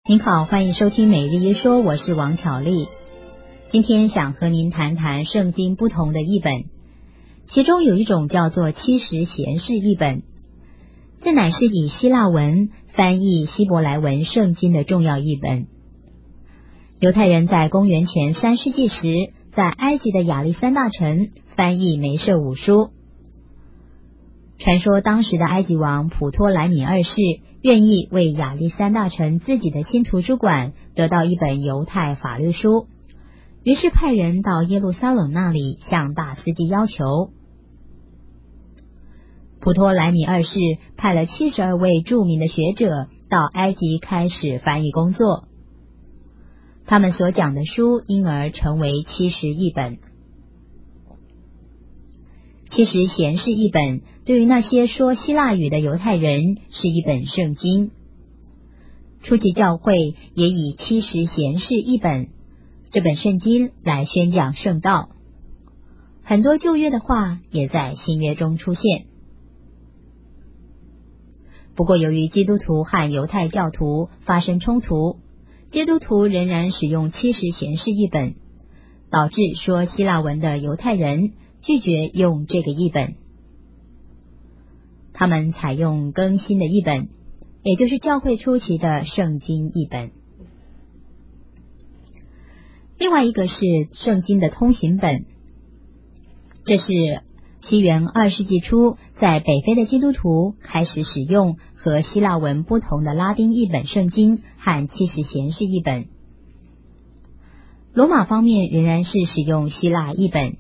您好，欢迎收听每日一说，我是王巧丽。今天想和您谈谈圣经不同的译本，其中有一种叫做七十贤士译本，这乃是以希腊文翻译希伯来文圣经的重要译本。犹太人在公元前3世纪时，在埃及的亚历山大城翻译梅瑟五书。传说当时的埃及王普托莱米二世愿意为亚历山大城自己的新图书馆得到一本犹太法律书，于是派人到耶路撒冷那里向大司祭要求。普托莱米二世派了72位著名的学者到埃及开始翻译工作，他们所讲的书因而成为70译本。70贤士译本对于那些说希腊语的犹太人是一本圣经。初期教会也以70贤士译本这本圣经来宣讲圣道，很多旧约的话也在新约中出现。不过由于基督徒和犹太教徒发生冲突，基督徒仍然使用70贤士译本，导致说希腊文的犹太人拒绝用这个译本，他们采用更新的译本，也就是教会初期的圣经译本。另外一个是圣经的通行本，这是西元2世纪初在北非的基督徒开始使用和希腊文不同的拉丁译本圣经和70贤士译本。罗马方面仍然是使用希腊译本，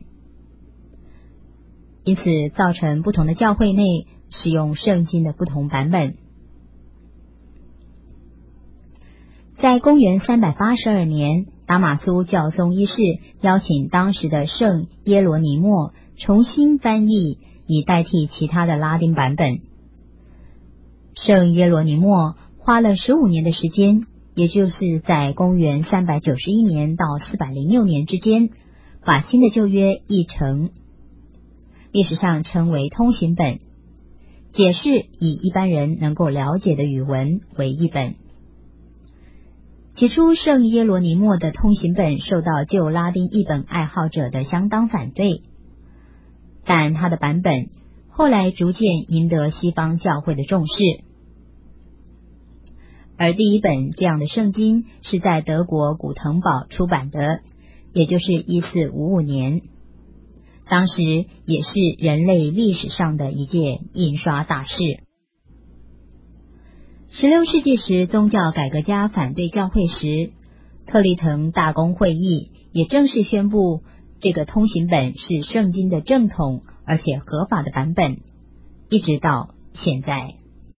因此造成不同的教会内使用圣经的不同版本。在公元382年，达马苏教宗一世邀请当时的圣耶罗尼莫重新翻译，以代替其他的拉丁版本。圣耶罗尼莫花了15年的时间，也就是在公元391年到406年之间，把新的旧约译成，历史上称为通行本，解释以一般人能够了解的语文为译本。起初圣耶罗尼莫的通行本受到旧拉丁译本爱好者的相当反对，但他的版本后来逐渐赢得西方教会的重视。而第一本这样的圣经是在德国古腾堡出版的，也就是1455年，当时也是人类历史上的一件印刷大事。16世纪时，宗教改革家反对教会时，特立腾大公会议也正式宣布这个通行本是圣经的正统而且合法的版本，一直到现在。